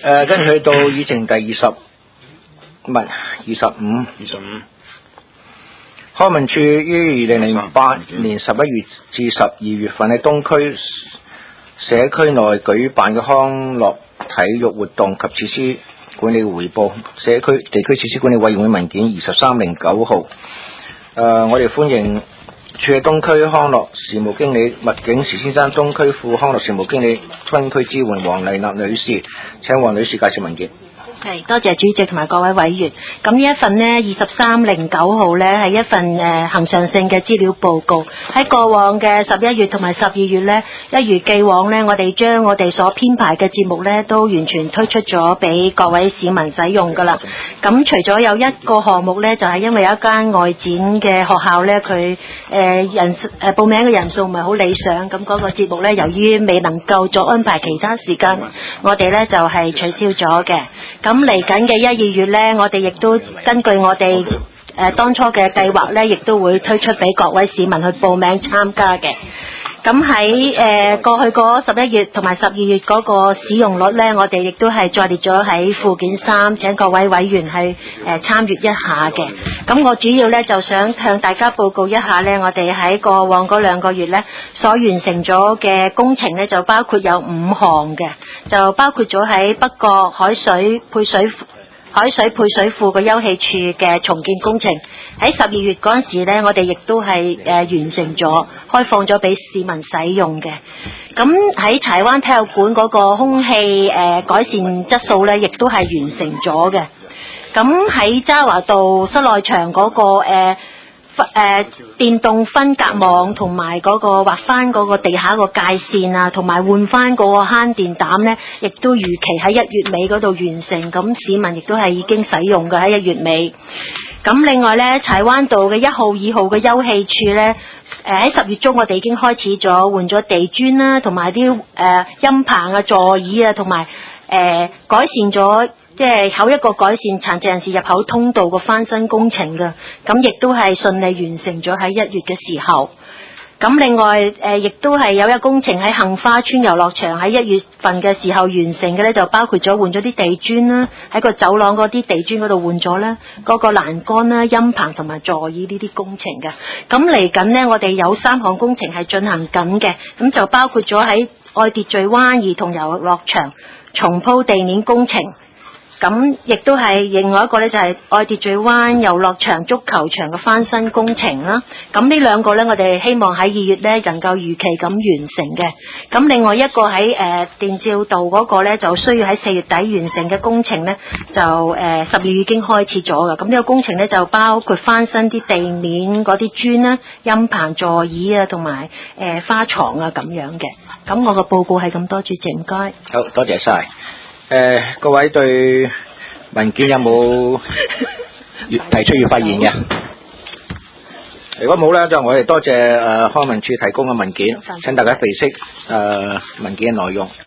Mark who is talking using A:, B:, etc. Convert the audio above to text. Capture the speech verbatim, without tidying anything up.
A: 誒，跟住去到議程第二十，唔係二十五。
B: 二十五。
A: 康文署於二零零八年十一月至十二月份喺東區社區內舉辦嘅康樂體育活動及設施管理匯報，社區地區設施管理委員會文件二十三零九號。誒、呃，我哋歡迎處喺東區康樂事務經理麥景時先生，東區副康樂事務經理分區支援黃麗娜女士，請黃女士介紹文件。
C: 係，多謝主席同埋各位委員。咁呢一份呢，二十三零九號呢係一份誒恆常性嘅資料報告。喺過往嘅十一月同埋十二月呢，一如既往呢，我哋將我哋所編排嘅節目呢都完全推出咗俾各位市民使用㗎啦。咁除咗有一個項目呢，就係、是、因為有一間外展嘅學校呢，佢誒、呃、人誒、呃、報名嘅人數唔係好理想，咁嗰個節目呢，由於未能夠作安排其他時間，我哋呢就係、是、取消咗嘅。咁嚟緊嘅一二月呢，我哋亦都根據我哋誒、呃、當初嘅計劃呢，亦都會推出俾各位市民去報名參加嘅。咁喺誒過去嗰十一月同埋十二月嗰個使用率呢，我哋亦都係再列咗喺附件三，請各位委員去誒、呃、參閱一下嘅。咁我主要呢，就想向大家報告一下呢，我哋喺過往嗰兩個月呢，所完成咗嘅工程呢，就包括有五項嘅，就包括咗喺北角海水配水海水配水庫個休憩處嘅重建工程，喺十二月嗰陣時呢，我哋亦都係誒完成咗，開放咗俾市民使用嘅。咁喺柴灣體育館嗰個空氣誒、呃、改善質素呢，亦都係完成咗嘅。咁喺渣華道室內場嗰、那個誒。呃誒、呃、電動分隔網同埋嗰個劃翻嗰個地下個界線啊，同埋換翻嗰個慳電膽呢，亦都如期喺一月尾嗰度完成。咁市民亦都係已經使用嘅喺一月尾。咁另外呢，柴灣道嘅一號、二號嘅休憩處呢，誒喺十月中我哋已經開始咗換咗地磚啦，同埋啲誒音棚啊、座椅啊，同埋誒改善咗。即係口一個改善殘疾人士入口通道個翻新工程嘅，咁亦都係順利完成咗喺一月嘅時候。咁另外誒，亦、呃、都係有一個工程喺杏花村遊樂場喺一月份嘅時候完成嘅咧，就包括咗換咗啲地磚啦，喺個走廊嗰啲地磚嗰度換咗啦，嗰、那個欄杆啦、音棚同埋座椅呢啲工程嘅。咁嚟緊呢，我哋有三項工程係進行緊嘅，咁就包括咗喺愛秩序灣兒童遊樂場重鋪地面工程。咁亦都係另外一個呢，就係愛秩序灣遊樂場足球場嘅翻新工程啦。咁呢兩個呢，我哋希望喺二月呢能夠如期咁完成嘅。咁另外一個喺誒、呃、電照道嗰個呢，就需要喺四月底完成嘅工程呢，就誒十二月已經開始咗㗎。咁呢個工程呢，就包括翻新啲地面嗰啲磚啦、音棚、座椅啊，同埋誒花床啊咁樣嘅。咁我個報告係咁多，主席唔該。
A: 好多謝晒。誒、呃，各位對文件有冇提出要發言嘅？如果冇咧，就我哋多謝誒、呃、康文署提供嘅文件，請大家備悉誒文件嘅內容。